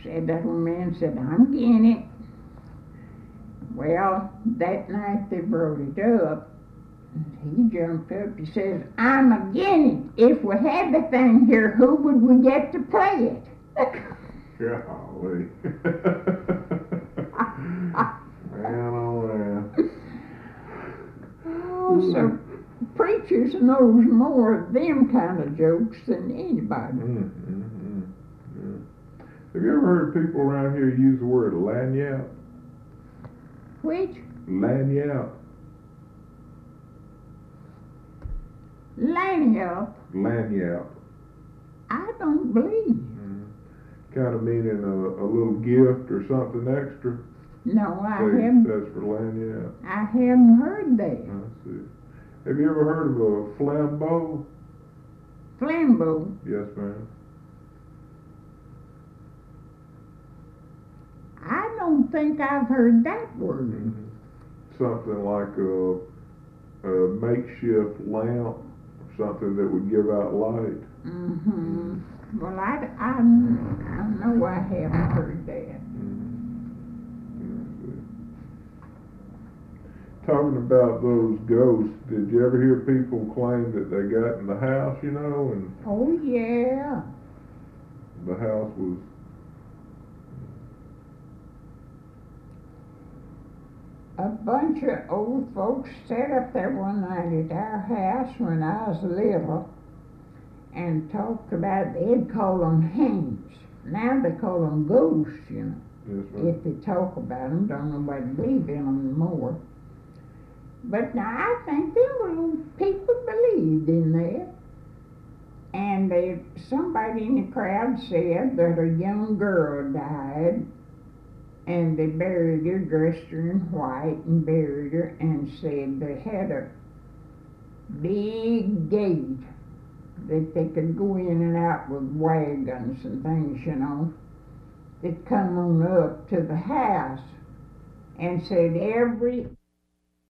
said, that old man said, I'm getting it. Well, that night they brought it up. He jumped up, he says, I'm again it. If we had the thing here, who would we get to play it? Golly. Man, oh man. Oh, so preachers knows more of them kind of jokes than anybody. Yeah. Have you ever heard people around here use the word lagniappe? Which? Lagniappe. Lagniappe? Lagniappe. I don't believe. Kind of meaning a little gift or something extra. No, I haven't. That's for lagniappe. I haven't heard that. I see. Have you ever heard of a flambeau? Flambeau? Yes, ma'am. I don't think I've heard that word. Something like a makeshift lamp, something that would give out light. Well, I know I haven't heard that. Talking about those ghosts, did you ever hear people claim that they got in the house, you know, and Oh, yeah. the house was... A bunch of old folks sat up there one night at our house when I was little and talked about, they'd call them hands. Now they call them ghosts, you know. Yes, ma'am. If they talk about them, don't nobody believe in them anymore. But now I think them little people believed in that. And somebody in the crowd said that a young girl died, and they buried her, dressed her in white and buried her, and said they had a big gate that they could go in and out with wagons and things, you know, that come on up to the house, and said every